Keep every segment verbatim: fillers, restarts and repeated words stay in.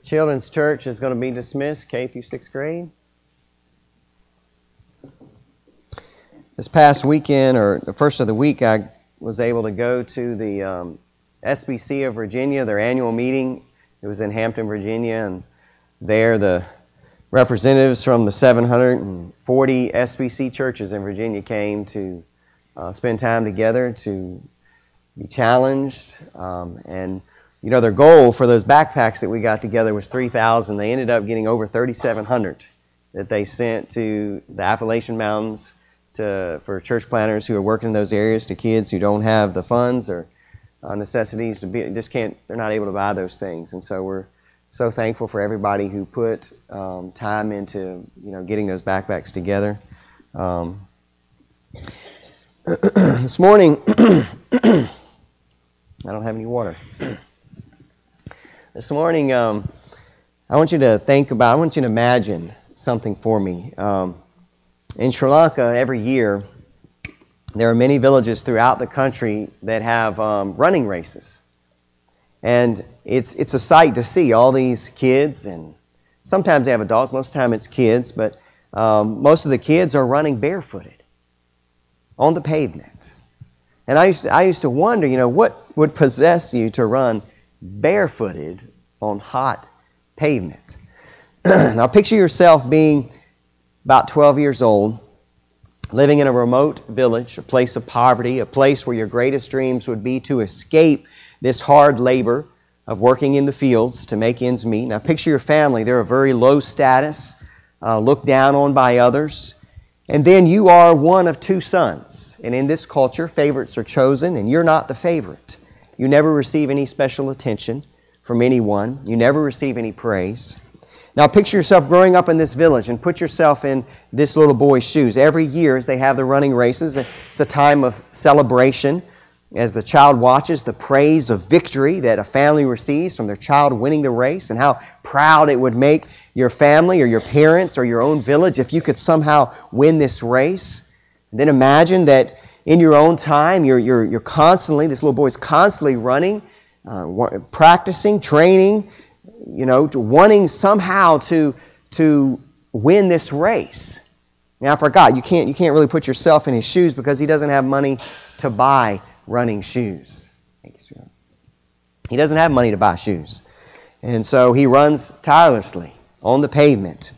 Children's Church is going to be dismissed, K through sixth grade. This past weekend, or the first of the week, I was able to go to the um, S B C of Virginia, their annual meeting. It was in Hampton, Virginia, and there the representatives from the seven hundred forty S B C churches in Virginia came to uh, spend time together to be challenged. Um, and, you know, their goal for those backpacks that we got together was three thousand. They ended up getting over thirty-seven hundred that they sent to the Appalachian Mountains to for church planners who are working in those areas, to kids who don't have the funds or uh, necessities to be, just can't, they're not able to buy those things. And so we're so thankful for everybody who put um, time into, you know, getting those backpacks together. Um, this morning, I don't have any water. This morning, um, I want you to think about, I want you to imagine something for me. Um, in Sri Lanka, every year, there are many villages throughout the country that have um, running races. And it's it's a sight to see all these kids, and sometimes they have adults, most of the time it's kids, but um, most of the kids are running barefooted on the pavement. And I used to, I used to wonder, you know, what would possess you to run barefooted on hot pavement? Now picture yourself being about twelve years old, living in a remote village, a place of poverty, a place where your greatest dreams would be to escape this hard labor of working in the fields to make ends meet. Now picture your family. They're a very low status, uh, looked down on by others. And then you are one of two sons. And in this culture, favorites are chosen, and you're not the favorite. You never receive any special attention from anyone. You never receive any praise. Now picture yourself growing up in this village and put yourself in this little boy's shoes. Every year as they have the running races, it's a time of celebration as the child watches the praise of victory that a family receives from their child winning the race, and how proud it would make your family or your parents or your own village if you could somehow win this race. And then imagine that in your own time, you're, you're, you're constantly, this little boy's constantly running, uh, practicing, training, you know, wanting somehow to, to win this race. Now, I forgot, you can't, you can't really put yourself in his shoes because he doesn't have money to buy running shoes. He doesn't have money to buy shoes. And so he runs tirelessly on the pavement,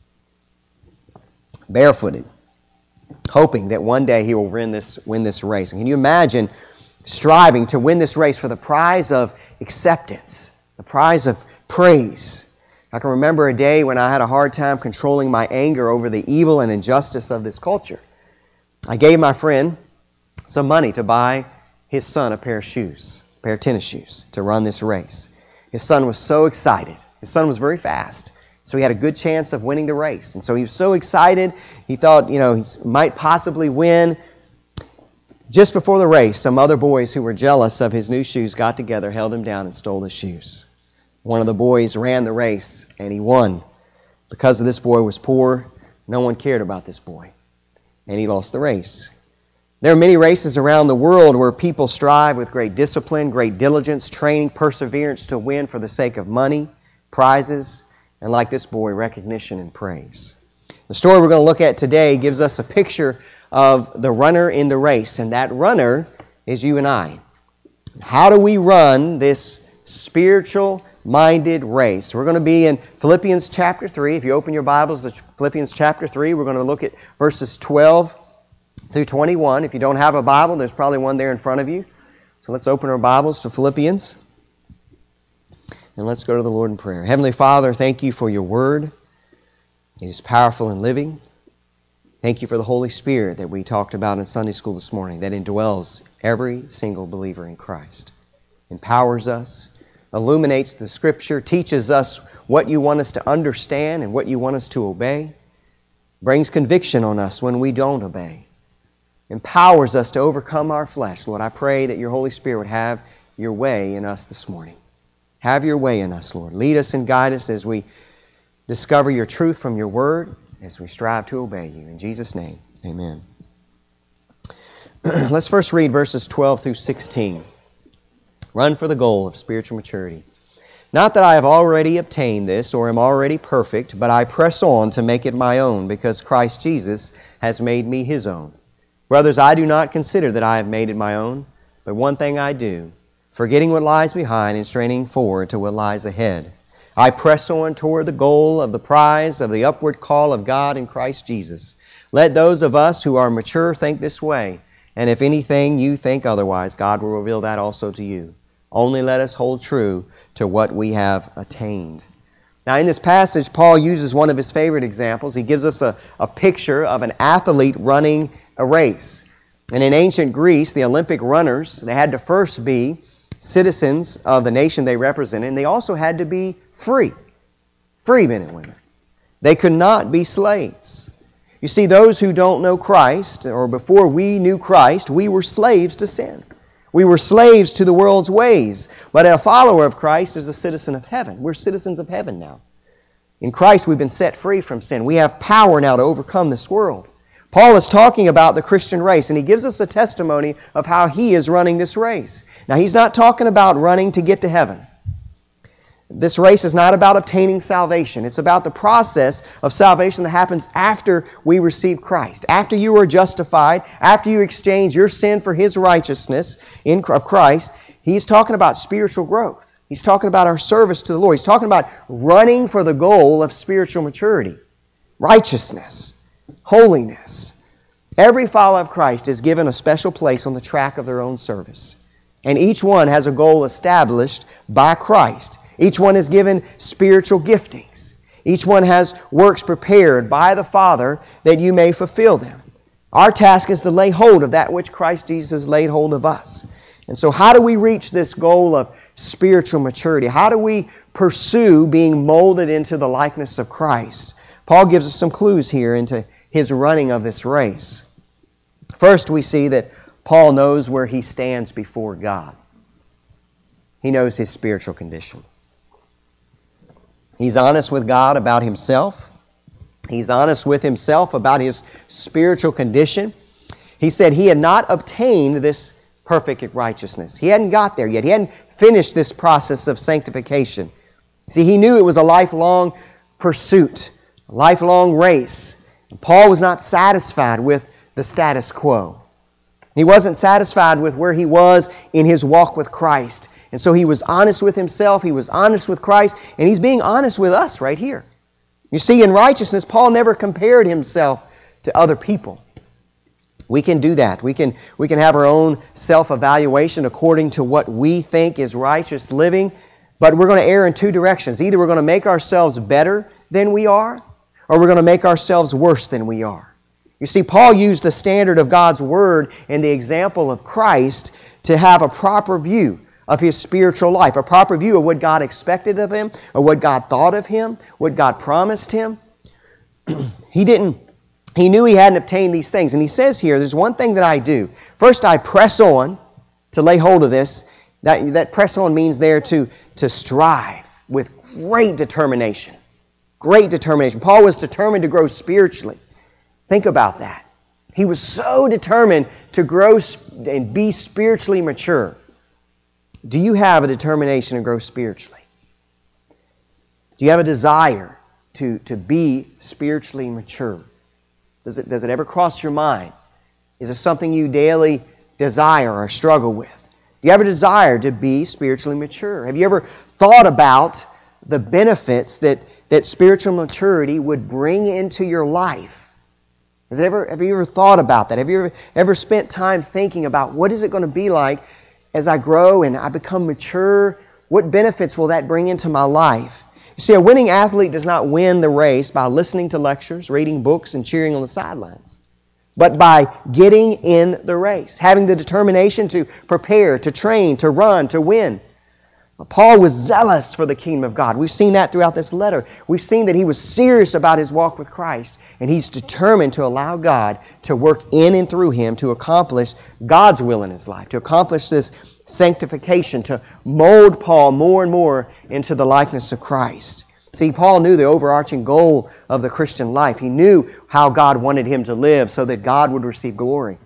barefooted, hoping that one day he will win this, win this race. And can you imagine striving to win this race for the prize of acceptance, the prize of praise? I can remember a day when I had a hard time controlling my anger over the evil and injustice of this culture. I gave my friend some money to buy his son a pair of shoes, a pair of tennis shoes, to run this race. His son was so excited. His son was very fast, so he had a good chance of winning the race. And so he was so excited, he thought, you know, he might possibly win. Just before the race, some other boys who were jealous of his new shoes got together, held him down, and stole his shoes. One of the boys ran the race, and he won. Because this boy was poor, no one cared about this boy, and he lost the race. There are many races around the world where people strive with great discipline, great diligence, training, perseverance to win for the sake of money, prizes, and like this boy, recognition and praise. The story we're going to look at today gives us a picture of the runner in the race, and that runner is you and I. How do we run this spiritual-minded race? We're going to be in Philippians chapter three. If you open your Bibles to Philippians chapter three, we're going to look at verses twelve through twenty-one. If you don't have a Bible, there's probably one there in front of you. So let's open our Bibles to Philippians, and let's go to the Lord in prayer. Heavenly Father, thank you for your word. It is powerful and living. Thank you for the Holy Spirit that we talked about in Sunday school this morning, that indwells every single believer in Christ, empowers us, illuminates the Scripture, teaches us what you want us to understand and what you want us to obey, brings conviction on us when we don't obey, empowers us to overcome our flesh. Lord, I pray that your Holy Spirit would have your way in us this morning. Have your way in us, Lord. Lead us and guide us as we discover your truth from your word, as we strive to obey you. In Jesus' name, amen. Let's first read verses twelve through sixteen. Run for the goal of spiritual maturity. Not that I have already obtained this or am already perfect, but I press on to make it my own, because Christ Jesus has made me his own. Brothers, I do not consider that I have made it my own, but one thing I do, forgetting what lies behind and straining forward to what lies ahead. I press on toward the goal of the prize of the upward call of God in Christ Jesus. Let those of us who are mature think this way, and if anything you think otherwise, God will reveal that also to you. Only let us hold true to what we have attained. Now in this passage, Paul uses one of his favorite examples. He gives us a, a picture of an athlete running a race. And in ancient Greece, the Olympic runners, they had to first be citizens of the nation they represented, and they also had to be free. Free men and women. They could not be slaves. You see, those who don't know Christ, or before we knew Christ, we were slaves to sin. We were slaves to the world's ways. But a follower of Christ is a citizen of heaven. We're citizens of heaven now. In Christ, we've been set free from sin. We have power now to overcome this world. Paul is talking about the Christian race, and he gives us a testimony of how he is running this race. Now, he's not talking about running to get to heaven. This race is not about obtaining salvation. It's about the process of salvation that happens after we receive Christ. After you are justified, after you exchange your sin for His righteousness in of Christ, he's talking about spiritual growth. He's talking about our service to the Lord. He's talking about running for the goal of spiritual maturity, righteousness, holiness. Every follower of Christ is given a special place on the track of their own service. And each one has a goal established by Christ. Each one is given spiritual giftings. Each one has works prepared by the Father that you may fulfill them. Our task is to lay hold of that which Christ Jesus laid hold of us. And so how do we reach this goal of spiritual maturity? How do we pursue being molded into the likeness of Christ? Paul gives us some clues here into his running of this race. First, we see that Paul knows where he stands before God. He knows his spiritual condition. He's honest with God about himself. He's honest with himself about his spiritual condition. He said he had not obtained this perfect righteousness. He hadn't got there yet. He hadn't finished this process of sanctification. See, he knew it was a lifelong pursuit, a lifelong race. And Paul was not satisfied with the status quo. He wasn't satisfied with where he was in his walk with Christ. And so he was honest with himself, he was honest with Christ, and he's being honest with us right here. You see, in righteousness, Paul never compared himself to other people. We can do that. We can, we can have our own self-evaluation according to what we think is righteous living, but we're going to err in two directions. Either we're going to make ourselves better than we are, or we're going to make ourselves worse than we are. You see, Paul used the standard of God's Word and the example of Christ to have a proper view of his spiritual life, a proper view of what God expected of him, or what God thought of him, what God promised him. He didn't, he knew he hadn't obtained these things. And he says here, there's one thing that I do. First, I press on to lay hold of this. That, that press on means there to, to strive with great determination. Great determination. Paul was determined to grow spiritually. Think about that. He was so determined to grow and be spiritually mature. Do you have a determination to grow spiritually? Do you have a desire to, to be spiritually mature? Does it, does it ever cross your mind? Is it something you daily desire or struggle with? Do you have a desire to be spiritually mature? Have you ever thought about the benefits that, that spiritual maturity would bring into your life? Has it ever, have you ever thought about that? Have you ever, ever spent time thinking about what is it going to be like as I grow and I become mature? What benefits will that bring into my life? You see, a winning athlete does not win the race by listening to lectures, reading books, and cheering on the sidelines, but by getting in the race, having the determination to prepare, to train, to run, to win. Paul was zealous for the kingdom of God. We've seen that throughout this letter. We've seen that he was serious about his walk with Christ, and he's determined to allow God to work in and through him to accomplish God's will in his life, to accomplish this sanctification, to mold Paul more and more into the likeness of Christ. See, Paul knew the overarching goal of the Christian life. He knew how God wanted him to live so that God would receive glory.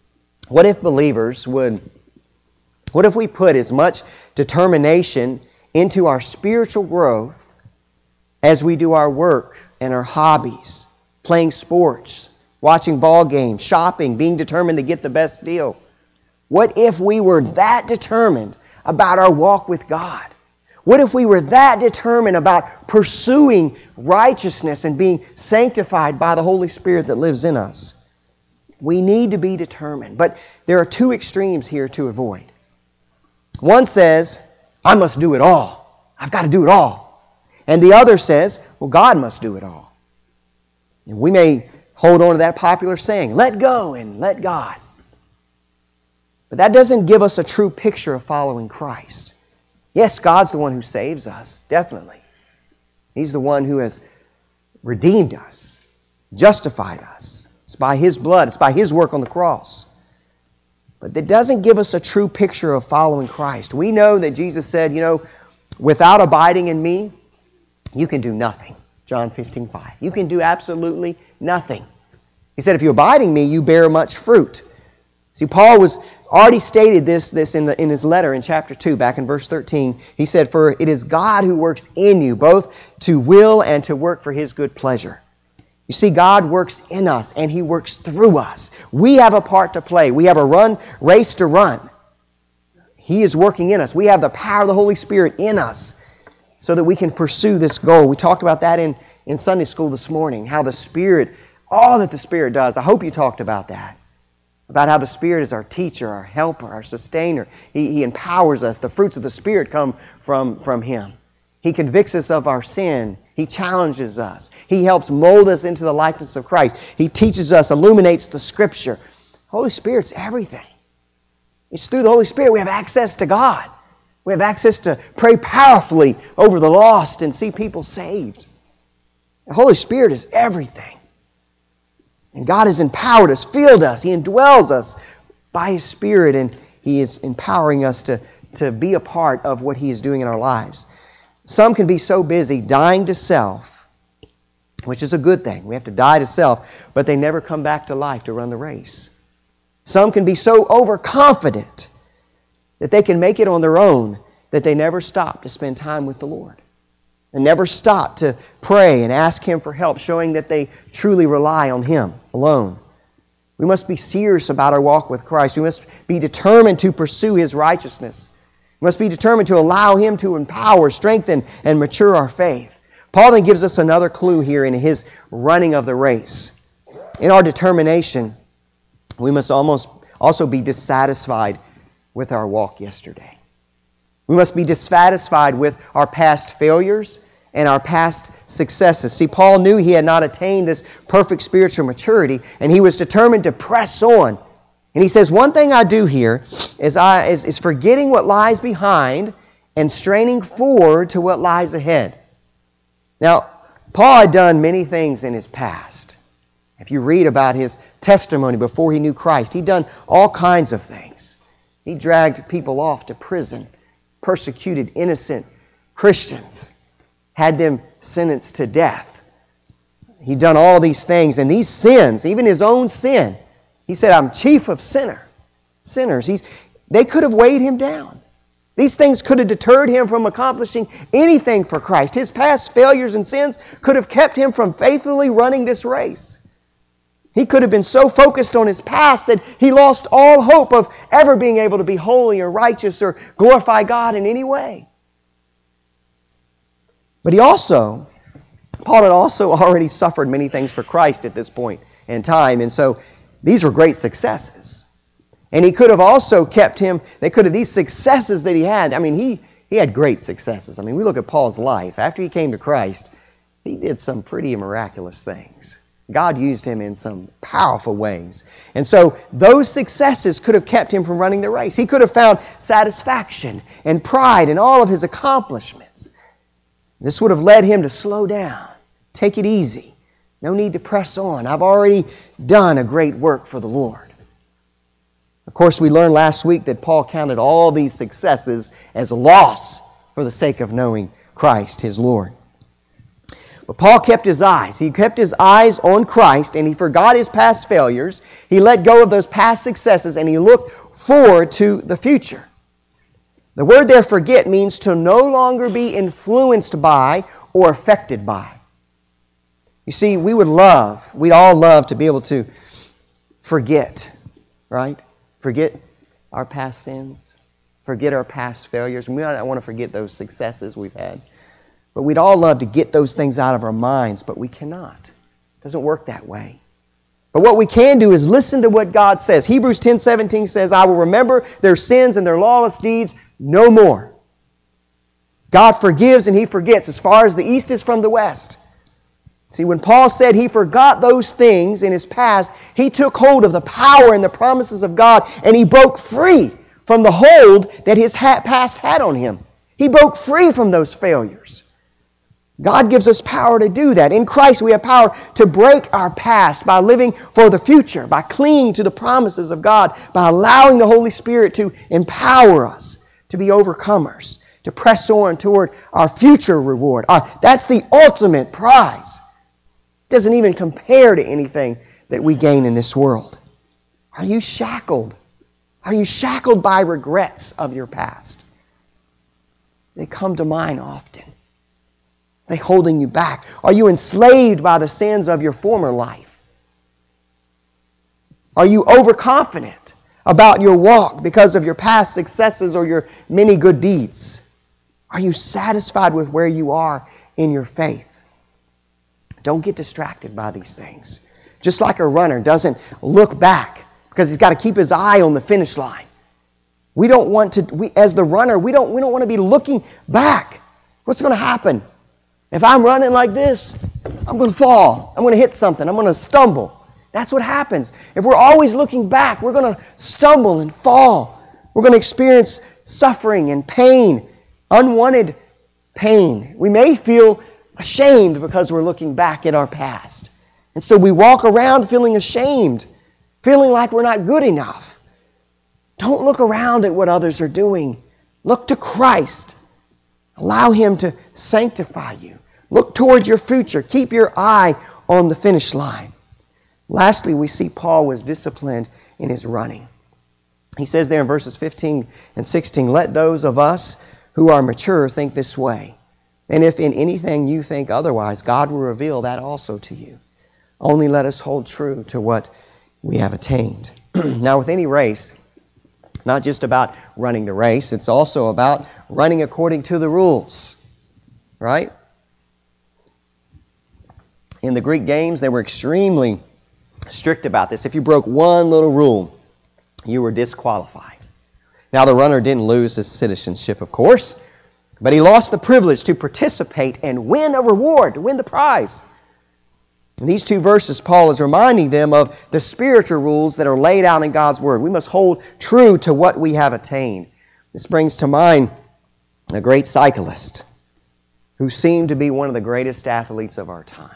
What if believers would, what if we put as much determination into our spiritual growth as we do our work and our hobbies, playing sports, watching ball games, shopping, being determined to get the best deal? What if we were that determined about our walk with God? What if we were that determined about pursuing righteousness and being sanctified by the Holy Spirit that lives in us? We need to be determined. But there are two extremes here to avoid. One says, I must do it all. I've got to do it all. And the other says, well, God must do it all. And we may hold on to that popular saying, let go and let God. But that doesn't give us a true picture of following Christ. Yes, God's the one who saves us, definitely. He's the one who has redeemed us, justified us. It's by His blood. It's by His work on the cross. But that doesn't give us a true picture of following Christ. We know that Jesus said, you know, without abiding in me, you can do nothing. John fifteen five. You can do absolutely nothing. He said, if you abide in me, you bear much fruit. See, Paul was already stated this, this in, the, in his letter in chapter two, back in verse thirteen. He said, for it is God who works in you, both to will and to work for His good pleasure. You see, God works in us and He works through us. We have a part to play. We have a run, race to run. He is working in us. We have the power of the Holy Spirit in us so that we can pursue this goal. We talked about that in, in Sunday school this morning, how the Spirit, all that the Spirit does. I hope you talked about that. About how the Spirit is our teacher, our helper, our sustainer. He, he empowers us. The fruits of the Spirit come from, from Him. He convicts us of our sin. He challenges us. He helps mold us into the likeness of Christ. He teaches us, illuminates the Scripture. Holy Spirit's everything. It's through the Holy Spirit we have access to God. We have access to pray powerfully over the lost and see people saved. The Holy Spirit is everything. And God has empowered us, filled us. He indwells us by His Spirit, and He is empowering us to, to be a part of what He is doing in our lives. Some can be so busy dying to self, which is a good thing. We have to die to self, but they never come back to life to run the race. Some can be so overconfident that they can make it on their own that they never stop to spend time with the Lord. And never stop to pray and ask Him for help, showing that they truly rely on Him alone. We must be serious about our walk with Christ. We must be determined to pursue His righteousness. We must be determined to allow Him to empower, strengthen, and mature our faith. Paul then gives us another clue here in his running of the race. In our determination, we must almost also be dissatisfied with our walk yesterday. We must be dissatisfied with our past failures and our past successes. See, Paul knew he had not attained this perfect spiritual maturity, and he was determined to press on. And he says, one thing I do here is, I, is, is forgetting what lies behind and straining forward to what lies ahead. Now, Paul had done many things in his past. If you read about his testimony before he knew Christ, he'd done all kinds of things. He dragged people off to prison, persecuted innocent Christians, had them sentenced to death. He'd done all these things, and these sins, even his own sin, he said, I'm chief of sinner, sinners. He's, they could have weighed him down. These things could have deterred him from accomplishing anything for Christ. His past failures and sins could have kept him from faithfully running this race. He could have been so focused on his past that he lost all hope of ever being able to be holy or righteous or glorify God in any way. But he also, Paul had also already suffered many things for Christ at this point in time, and so these were great successes. And he could have also kept him, they could have, these successes that he had, I mean, he, he had great successes. I mean, we look at Paul's life. After he came to Christ, he did some pretty miraculous things. God used him in some powerful ways. And so those successes could have kept him from running the race. He could have found satisfaction and pride in all of his accomplishments. This would have led him to slow down, take it easy. No need to press on. I've already done a great work for the Lord. Of course, we learned last week that Paul counted all these successes as a loss for the sake of knowing Christ, his Lord. But Paul kept his eyes. He kept his eyes on Christ, and he forgot his past failures. He let go of those past successes, and he looked forward to the future. The word there, forget, means to no longer be influenced by or affected by. You see, we would love, we'd all love to be able to forget, right? Forget our past sins. Forget our past failures. We don't want to forget those successes we've had. But we'd all love to get those things out of our minds, but we cannot. It doesn't work that way. But what we can do is listen to what God says. Hebrews ten seventeen says, I will remember their sins and their lawless deeds no more. God forgives and He forgets as far as the east is from the west. See, when Paul said he forgot those things in his past, he took hold of the power and the promises of God, and he broke free from the hold that his past had on him. He broke free from those failures. God gives us power to do that. In Christ we have power to break our past by living for the future, by clinging to the promises of God, by allowing the Holy Spirit to empower us to be overcomers, to press on toward our future reward. Our, that's the ultimate prize. It doesn't even compare to anything that we gain in this world. Are you shackled? Are you shackled by regrets of your past? They come to mind often. They holding you back. Are you enslaved by the sins of your former life? Are you overconfident about your walk because of your past successes or your many good deeds? Are you satisfied with where you are in your faith? Don't get distracted by these things. Just like a runner doesn't look back because he's got to keep his eye on the finish line. We don't want to, we, as the runner, we don't, we don't want to be looking back. What's going to happen? If I'm running like this, I'm going to fall. I'm going to hit something. I'm going to stumble. That's what happens. If we're always looking back, we're going to stumble and fall. We're going to experience suffering and pain, unwanted pain. We may feel ashamed because we're looking back at our past. And so we walk around feeling ashamed, feeling like we're not good enough. Don't look around at what others are doing. Look to Christ. Allow Him to sanctify you. Look toward your future. Keep your eye on the finish line. Lastly, we see Paul was disciplined in his running. He says there in verses fifteen and sixteen, let those of us who are mature think this way. And if in anything you think otherwise, God will reveal that also to you. Only let us hold true to what we have attained. Now, with any race, not just about running the race, it's also about running according to the rules. Right? In the Greek games, they were extremely strict about this. If you broke one little rule, you were disqualified. Now, the runner didn't lose his citizenship, of course, but he lost the privilege to participate and win a reward, to win the prize. In these two verses, Paul is reminding them of the spiritual rules that are laid out in God's Word. We must hold true to what we have attained. This brings to mind a great cyclist who seemed to be one of the greatest athletes of our time.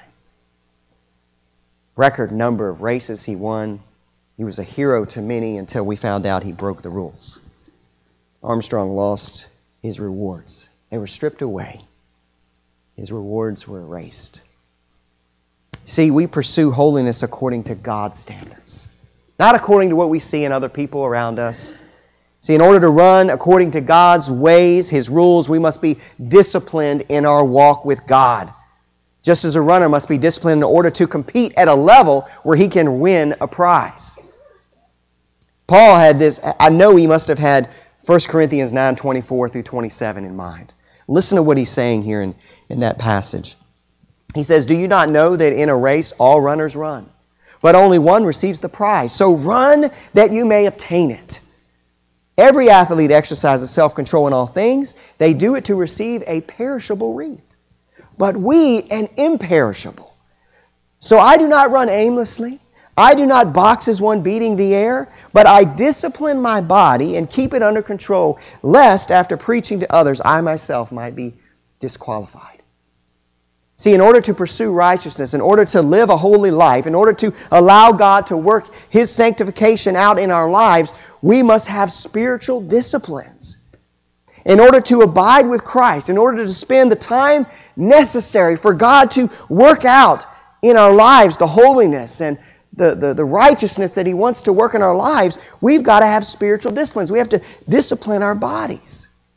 Record number of races he won. He was a hero to many until we found out he broke the rules. Armstrong lost his rewards. They were stripped away. His rewards were erased. See, we pursue holiness according to God's standards, not according to what we see in other people around us. See, in order to run according to God's ways, His rules, we must be disciplined in our walk with God. Just as a runner must be disciplined in order to compete at a level where he can win a prize. Paul had this, I know he must have had First Corinthians nine twenty-four through twenty-seven in mind. Listen to what he's saying here in, in that passage. He says, do you not know that in a race all runners run, but only one receives the prize? So run that you may obtain it. Every athlete exercises self-control in all things. They do it to receive a perishable wreath, but we an imperishable. So I do not run aimlessly. I do not box as one beating the air, but I discipline my body and keep it under control, lest after preaching to others, I myself might be disqualified. See, in order to pursue righteousness, in order to live a holy life, in order to allow God to work His sanctification out in our lives, we must have spiritual disciplines. In order to abide with Christ, in order to spend the time necessary for God to work out in our lives the holiness and the, the, the righteousness that He wants to work in our lives, we've got to have spiritual disciplines. We have to discipline our bodies.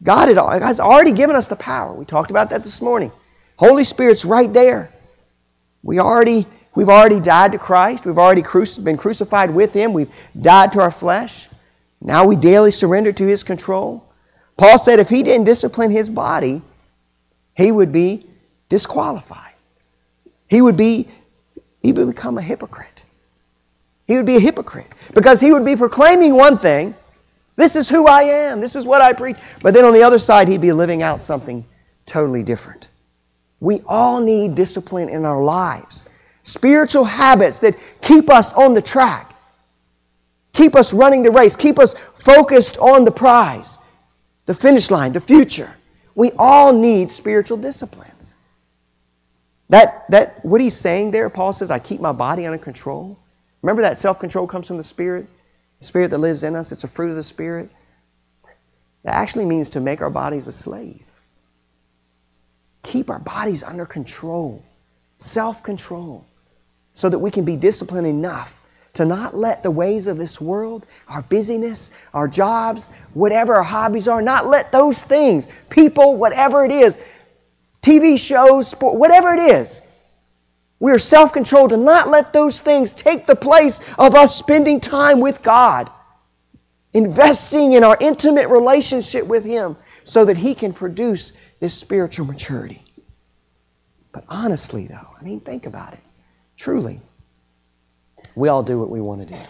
God had, has already given us the power. We talked about that this morning. Holy Spirit's right there. We already, we've already died to Christ. We've already cruci- been crucified with Him. We've died to our flesh. Now we daily surrender to His control. Paul said if he didn't discipline his body, he would be disqualified. He would be, he would become a hypocrite. He would be a hypocrite because he would be proclaiming one thing. This is who I am. This is what I preach. But then on the other side, he'd be living out something totally different. We all need discipline in our lives. Spiritual habits that keep us on the track. Keep us running the race. Keep us focused on the prize, the finish line, the future. We all need spiritual disciplines. That, that, what he's saying there, Paul says, I keep my body under control. Remember that self-control comes from the Spirit? The Spirit that lives in us, it's a fruit of the Spirit. That actually means to make our bodies a slave. Keep our bodies under control. Self-control. So that we can be disciplined enough to not let the ways of this world, our busyness, our jobs, whatever our hobbies are, not let those things, people, whatever it is, T V shows, sport, whatever it is, we are self-controlled to not let those things take the place of us spending time with God, investing in our intimate relationship with Him so that He can produce this spiritual maturity. But honestly, though, I mean, think about it. Truly, we all do what we want to do.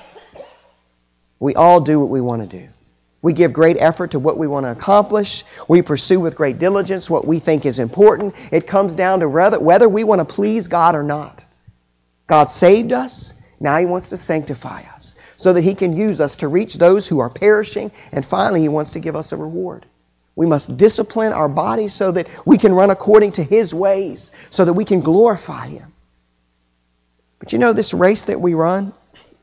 We all do what we want to do. We give great effort to what we want to accomplish. We pursue with great diligence what we think is important. It comes down to whether, whether we want to please God or not. God saved us. Now He wants to sanctify us so that He can use us to reach those who are perishing. And finally, He wants to give us a reward. We must discipline our bodies so that we can run according to His ways, so that we can glorify Him. But you know, this race that we run,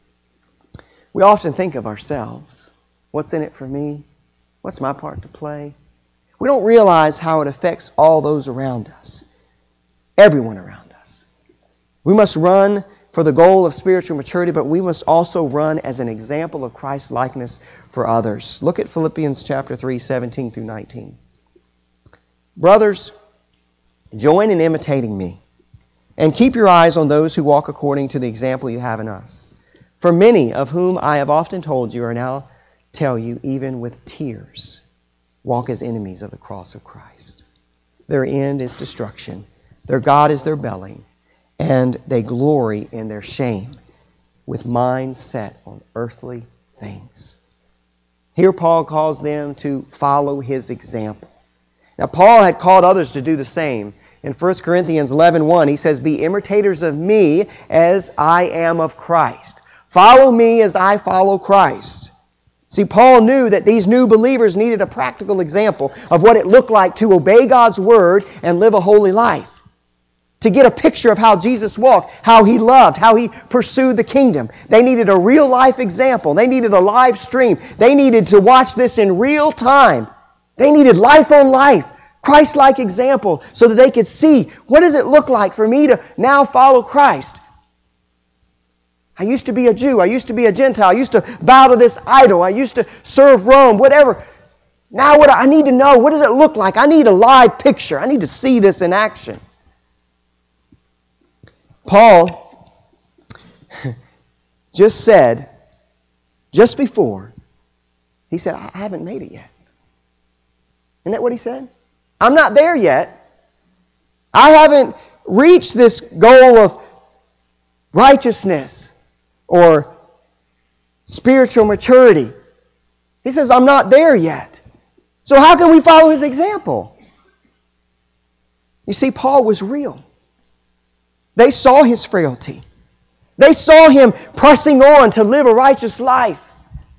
we often think of ourselves. What's in it for me? What's my part to play? We don't realize how it affects all those around us. Everyone around us. We must run for the goal of spiritual maturity, but we must also run as an example of Christ's likeness for others. Look at Philippians chapter three, seventeen through nineteen. Brothers, join in imitating me, and keep your eyes on those who walk according to the example you have in us. For many of whom I have often told you are now tell you, even with tears, walk as enemies of the cross of Christ. Their end is destruction. Their God is their belly, and they glory in their shame, with minds set on earthly things. Here Paul calls them to follow his example. Now Paul had called others to do the same. In First Corinthians eleven one, he says, be imitators of me as I am of Christ. Follow me as I follow Christ. See, Paul knew that these new believers needed a practical example of what it looked like to obey God's Word and live a holy life. To get a picture of how Jesus walked, how He loved, how He pursued the kingdom. They needed a real-life example. They needed a live stream. They needed to watch this in real time. They needed life on life, Christ-like example, so that they could see, what does it look like for me to now follow Christ? I used to be a Jew. I used to be a Gentile. I used to bow to this idol. I used to serve Rome, whatever. Now what I need to know, what does it look like? I need a live picture. I need to see this in action. Paul just said, just before, he said, I haven't made it yet. Isn't that what he said? I'm not there yet. I haven't reached this goal of righteousness or spiritual maturity. He says, I'm not there yet. So how can we follow his example? You see, Paul was real. They saw his frailty. They saw him pressing on to live a righteous life.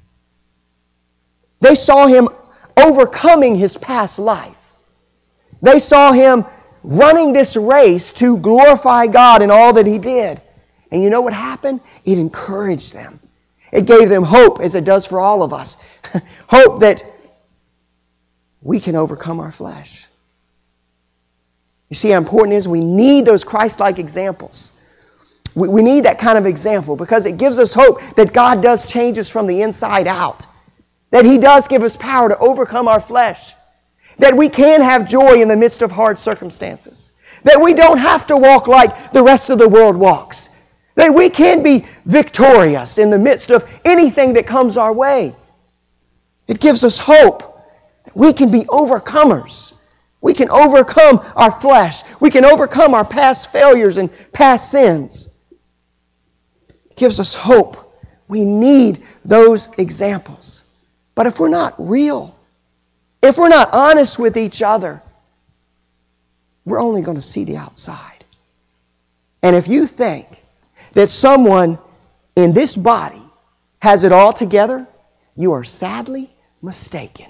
They saw him overcoming his past life. They saw him running this race to glorify God in all that he did. And you know what happened? It encouraged them. It gave them hope, as it does for all of us. Hope that we can overcome our flesh. You see how important it is? We need those Christ-like examples. We, we need that kind of example because it gives us hope that God does change us from the inside out. That He does give us power to overcome our flesh. That we can have joy in the midst of hard circumstances. That we don't have to walk like the rest of the world walks. That we can be victorious in the midst of anything that comes our way. It gives us hope that we can be overcomers. We can overcome our flesh. We can overcome our past failures and past sins. It gives us hope. We need those examples. But if we're not real, if we're not honest with each other, we're only going to see the outside. And if you think that someone in this body has it all together, you are sadly mistaken.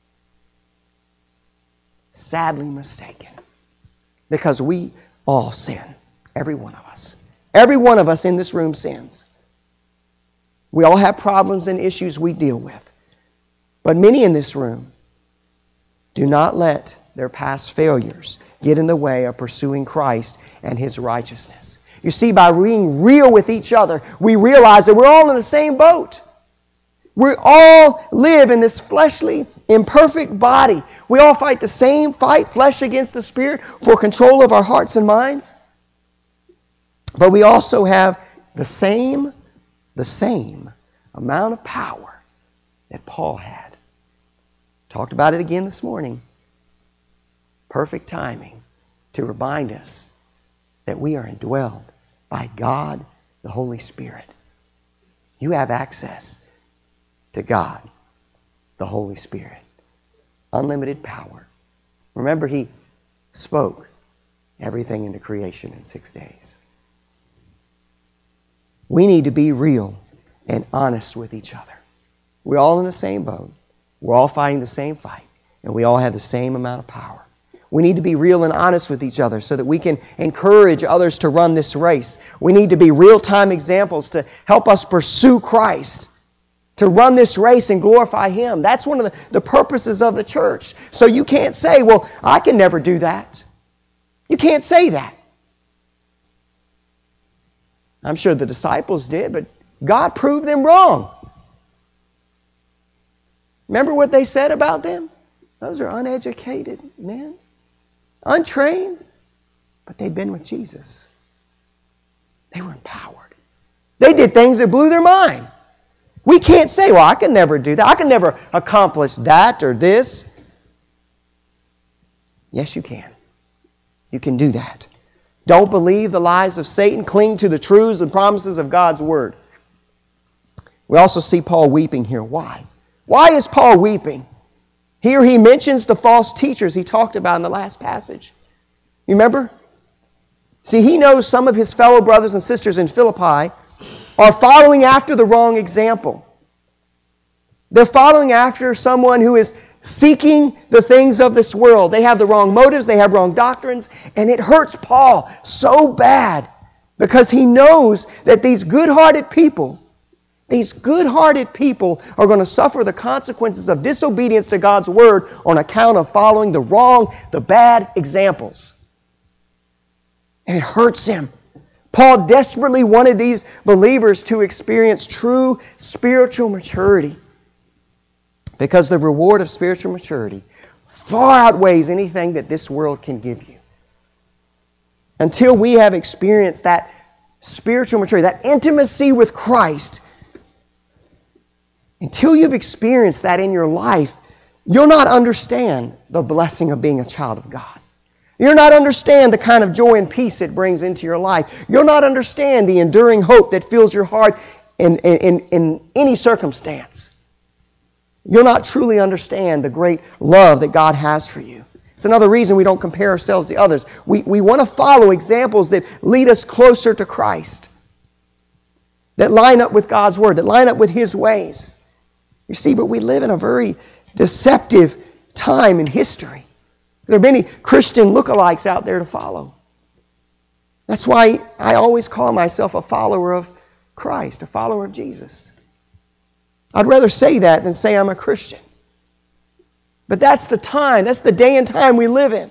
Sadly mistaken. Because we all sin. Every one of us. Every one of us in this room sins. We all have problems and issues we deal with. But many in this room do not let their past failures get in the way of pursuing Christ and His righteousness. You see, by being real with each other, we realize that we're all in the same boat. We all live in this fleshly, imperfect body. We all fight the same fight, flesh against the spirit, for control of our hearts and minds. But we also have the same, the same amount of power that Paul had. Talked about it again this morning. Perfect timing to remind us that we are indwelled by God, the Holy Spirit. You have access to God, the Holy Spirit. Unlimited power. Remember, He spoke everything into creation in six days. We need to be real and honest with each other. We're all in the same boat. We're all fighting the same fight. And we all have the same amount of power. We need to be real and honest with each other so that we can encourage others to run this race. We need to be real-time examples to help us pursue Christ, to run this race and glorify Him. That's one of the, the purposes of the church. So you can't say, well, I can never do that. You can't say that. I'm sure the disciples did, but God proved them wrong. Remember what they said about them? Those are uneducated men. Untrained. But they'd been with Jesus. They were empowered. They did things that blew their mind. We can't say, well, I can never do that. I can never accomplish that or this. Yes, you can. You can do that. Don't believe the lies of Satan. Cling to the truths and promises of God's Word. We also see Paul weeping here. Why? Why is Paul weeping? Here he mentions the false teachers he talked about in the last passage. You remember? See, he knows some of his fellow brothers and sisters in Philippi are following after the wrong example. They're following after someone who is seeking the things of this world. They have the wrong motives, they have wrong doctrines, and it hurts Paul so bad because he knows that these good-hearted people, these good-hearted people are going to suffer the consequences of disobedience to God's Word on account of following the wrong, the bad examples. And it hurts him. Paul desperately wanted these believers to experience true spiritual maturity because the reward of spiritual maturity far outweighs anything that this world can give you. Until we have experienced that spiritual maturity, that intimacy with Christ, until you've experienced that in your life, you'll not understand the blessing of being a child of God. You'll not understand the kind of joy and peace it brings into your life. You'll not understand the enduring hope that fills your heart in, in, in any circumstance. You'll not truly understand the great love that God has for you. It's another reason we don't compare ourselves to others. We, we want to follow examples that lead us closer to Christ, that line up with God's Word, that line up with His ways. You see, but we live in a very deceptive time in history. There are many Christian lookalikes out there to follow. That's why I always call myself a follower of Christ, a follower of Jesus. I'd rather say that than say I'm a Christian. But that's the time, that's the day and time we live in.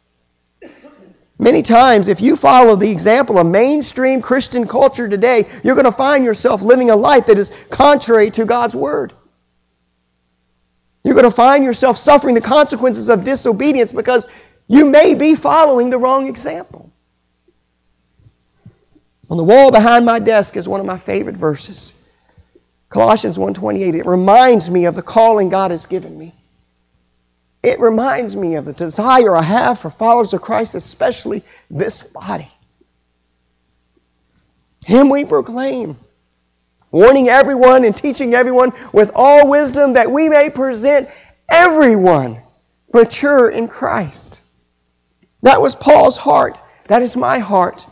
Many times, if you follow the example of mainstream Christian culture today, you're going to find yourself living a life that is contrary to God's Word. You're You're going to find yourself suffering the consequences of disobedience because you may be following the wrong example. On the wall behind my desk is one of my favorite verses. Colossians one twenty-eight. It reminds me of the calling God has given me. It reminds me of the desire I have for followers of Christ, especially this body. Him we proclaim, warning everyone and teaching everyone with all wisdom that we may present everyone mature in Christ. That was Paul's heart. That is my heart.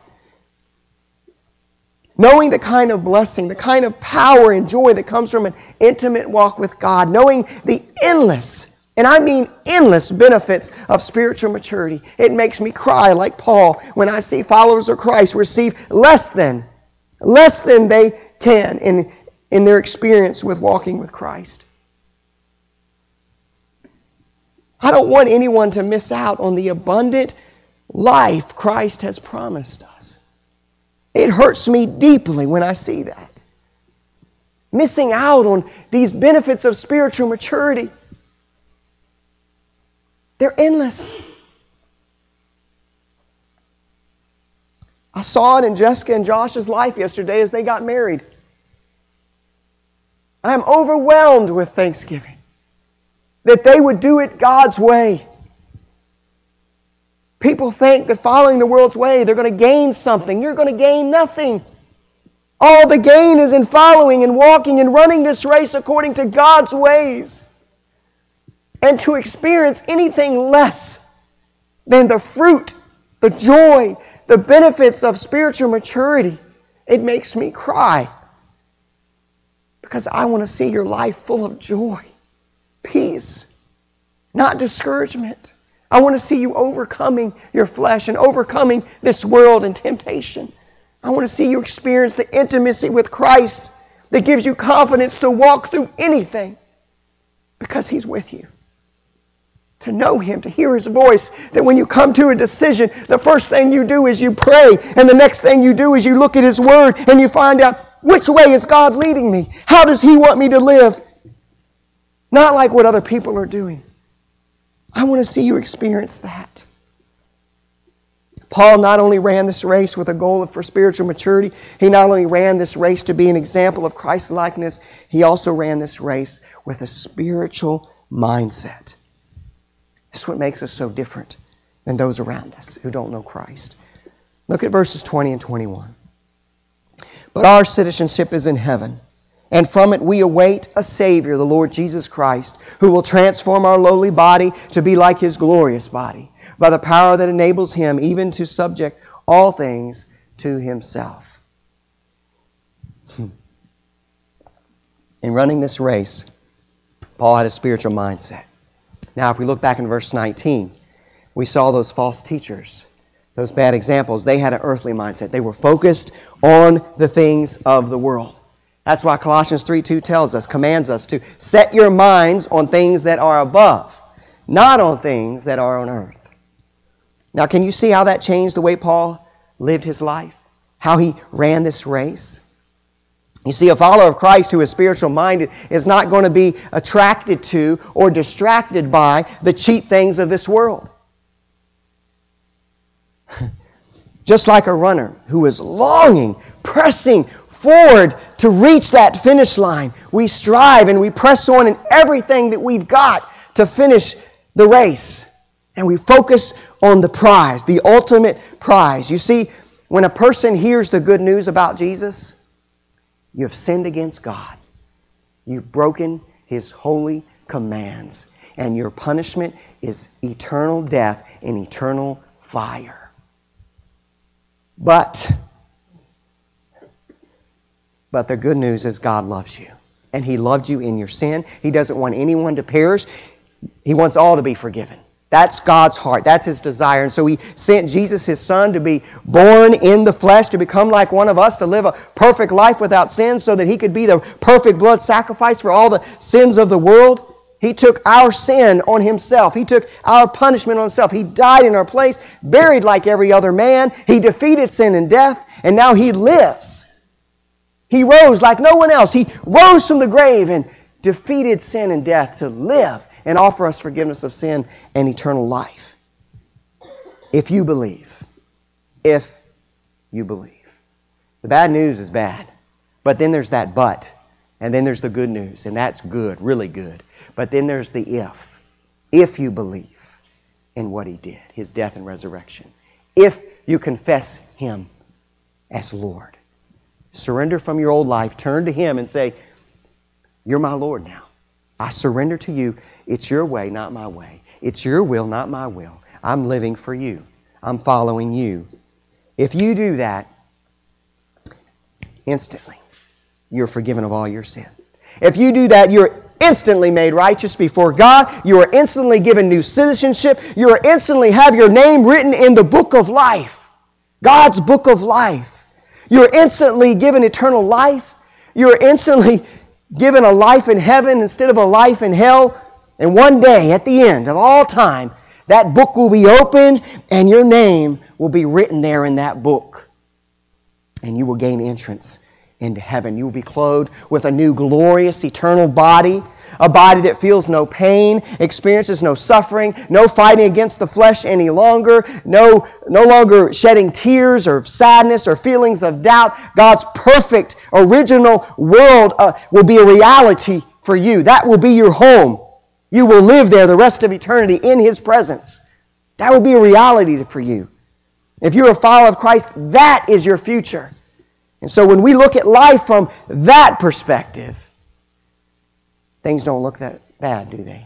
Knowing the kind of blessing, the kind of power and joy that comes from an intimate walk with God. Knowing the endless, and I mean endless benefits of spiritual maturity. It makes me cry like Paul when I see followers of Christ receive less than, less than they can in, in their experience with walking with Christ. I don't want anyone to miss out on the abundant life Christ has promised us. It hurts me deeply when I see that. Missing out on these benefits of spiritual maturity. They're endless. I saw it in Jessica and Josh's life yesterday as they got married. I am overwhelmed with thanksgiving that they would do it God's way. People think that following the world's way, they're going to gain something. You're going to gain nothing. All the gain is in following and walking and running this race according to God's ways. And to experience anything less than the fruit, the joy, the benefits of spiritual maturity, it makes me cry. Because I want to see your life full of joy, peace, not discouragement. I want to see you overcoming your flesh and overcoming this world and temptation. I want to see you experience the intimacy with Christ that gives you confidence to walk through anything because He's with you. To know Him, to hear His voice, that when you come to a decision, the first thing you do is you pray, and the next thing you do is you look at His Word and you find out, which way is God leading me? How does He want me to live? Not like what other people are doing. I want to see you experience that. Paul not only ran this race with a goal for spiritual maturity, he not only ran this race to be an example of Christ-likeness, he also ran this race with a spiritual mindset. This is what makes us so different than those around us who don't know Christ. Look at verses twenty and twenty-one. But our citizenship is in heaven, and from it we await a Savior, the Lord Jesus Christ, who will transform our lowly body to be like His glorious body, by the power that enables Him even to subject all things to Himself. In running this race, Paul had a spiritual mindset. Now, if we look back in verse nineteen, we saw those false teachers, those bad examples. They had an earthly mindset. They were focused on the things of the world. That's why Colossians three two tells us, commands us to set your minds on things that are above, not on things that are on earth. Now, can you see how that changed the way Paul lived his life? How he ran this race? You see, a follower of Christ who is spiritual minded is not going to be attracted to or distracted by the cheap things of this world. Just like a runner who is longing, pressing forward to reach that finish line, we strive and we press on in everything that we've got to finish the race. And we focus on the prize, the ultimate prize. You see, when a person hears the good news about Jesus, you've sinned against God. You've broken His holy commands. And your punishment is eternal death and eternal fire. But, but the good news is God loves you. And He loved you in your sin. He doesn't want anyone to perish. He wants all to be forgiven. That's God's heart. That's His desire. And so He sent Jesus, His Son, to be born in the flesh, to become like one of us, to live a perfect life without sin so that He could be the perfect blood sacrifice for all the sins of the world. He took our sin on Himself. He took our punishment on Himself. He died in our place, buried like every other man. He defeated sin and death, and now He lives. He rose like no one else. He rose from the grave and defeated sin and death to live and offer us forgiveness of sin and eternal life. If you believe. If you believe. The bad news is bad. But then there's that but. And then there's the good news. And that's good, really good. But then there's the if. If you believe in what He did, His death and resurrection. If you confess Him as Lord. Surrender from your old life. Turn to Him and say, you're my Lord now. I surrender to you. It's your way, not my way. It's your will, not my will. I'm living for you. I'm following you. If you do that, instantly, you're forgiven of all your sin. If you do that, you're instantly made righteous before God. You are instantly given new citizenship. You are instantly have your name written in the book of life. God's book of life. You're instantly given eternal life. You're instantly given a life in heaven instead of a life in hell. And one day, at the end of all time, that book will be opened and your name will be written there in that book. And you will gain entrance into heaven. You will be clothed with a new glorious eternal body. A body that feels no pain, experiences no suffering, no fighting against the flesh any longer, no, no longer shedding tears or sadness or feelings of doubt. God's perfect, original world uh, will be a reality for you. That will be your home. You will live there the rest of eternity in His presence. That will be a reality for you. If you're a follower of Christ, that is your future. And so when we look at life from that perspective, things don't look that bad, do they?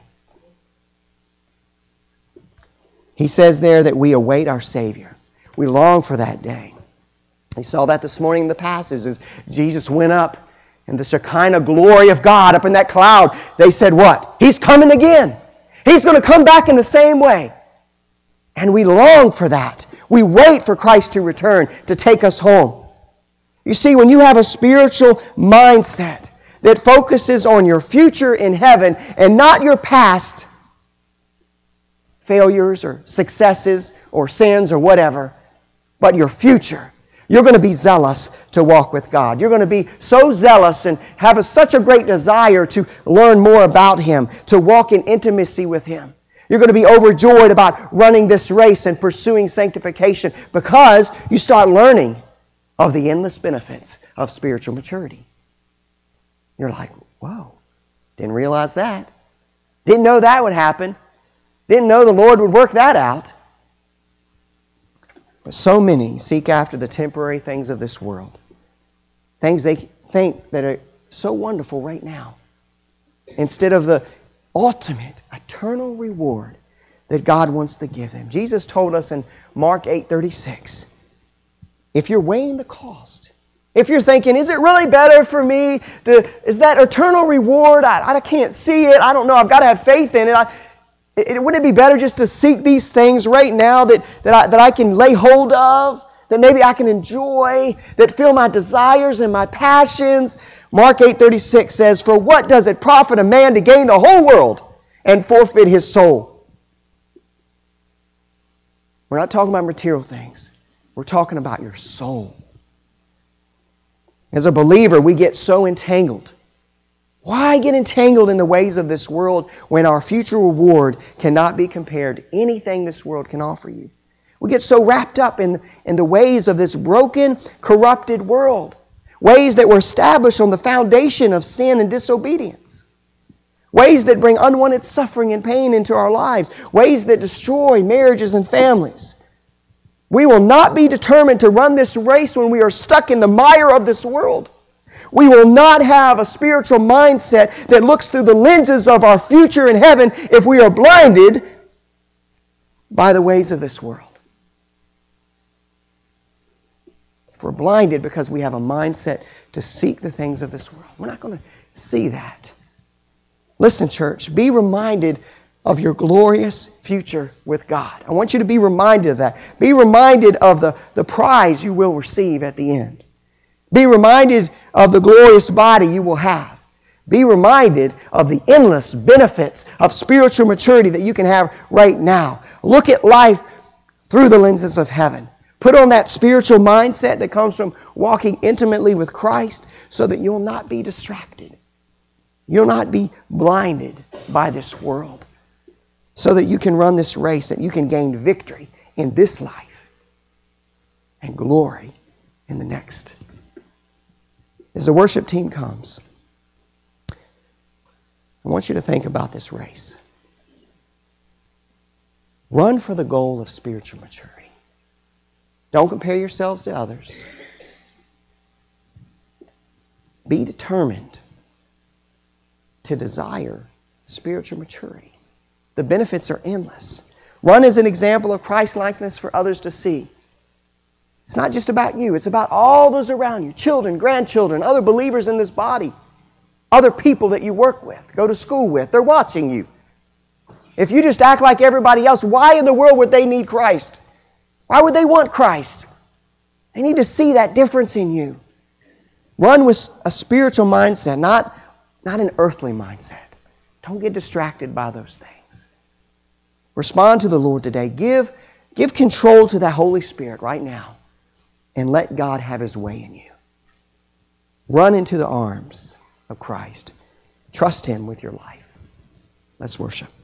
He says there that we await our Savior. We long for that day. We saw that this morning in the passage as Jesus went up in the Shekinah glory of God up in that cloud. They said what? He's coming again. He's going to come back in the same way. And we long for that. We wait for Christ to return to take us home. You see, when you have a spiritual mindset that focuses on your future in heaven and not your past failures or successes or sins or whatever, but your future, you're going to be zealous to walk with God. You're going to be so zealous and have a, such a great desire to learn more about Him, to walk in intimacy with Him. You're going to be overjoyed about running this race and pursuing sanctification because you start learning of the endless benefits of spiritual maturity. You're like, whoa, didn't realize that. Didn't know that would happen. Didn't know the Lord would work that out. But so many seek after the temporary things of this world. Things they think that are so wonderful right now. Instead of the ultimate, eternal reward that God wants to give them. Jesus told us in Mark eight thirty-six, if you're weighing the cost, if you're thinking, is it really better for me to, is that eternal reward, I, I can't see it, I don't know, I've got to have faith in it. I, it wouldn't it be better just to seek these things right now that, that, I, that I can lay hold of, that maybe I can enjoy, that fill my desires and my passions? Mark eight thirty-six says, for what does it profit a man to gain the whole world and forfeit his soul? We're not talking about material things. We're talking about your soul. As a believer, we get so entangled. Why get entangled in the ways of this world when our future reward cannot be compared to anything this world can offer you? We get so wrapped up in, in the ways of this broken, corrupted world. Ways that were established on the foundation of sin and disobedience. Ways that bring unwanted suffering and pain into our lives. Ways that destroy marriages and families. We will not be determined to run this race when we are stuck in the mire of this world. We will not have a spiritual mindset that looks through the lenses of our future in heaven if we are blinded by the ways of this world. If we're blinded because we have a mindset to seek the things of this world, we're not going to see that. Listen, church, be reminded of your glorious future with God. I want you to be reminded of that. Be reminded of the, the prize you will receive at the end. Be reminded of the glorious body you will have. Be reminded of the endless benefits of spiritual maturity that you can have right now. Look at life through the lenses of heaven. Put on that spiritual mindset that comes from walking intimately with Christ so that you'll not be distracted. You'll not be blinded by this world. so that you can run this race and you can gain victory in this life and glory in the next. As the worship team comes, I want you to think about this race. Run for the goal of spiritual maturity. Don't compare yourselves to others. Be determined to desire spiritual maturity. The benefits are endless. Run as an example of Christ-likeness for others to see. It's not just about you. It's about all those around you. Children, grandchildren, other believers in this body. Other people that you work with, go to school with. They're watching you. If you just act like everybody else, why in the world would they need Christ? Why would they want Christ? They need to see that difference in you. Run with a spiritual mindset, not, not an earthly mindset. Don't get distracted by those things. Respond to the Lord today. Give, give control to that Holy Spirit right now and let God have His way in you. Run into the arms of Christ. Trust Him with your life. Let's worship.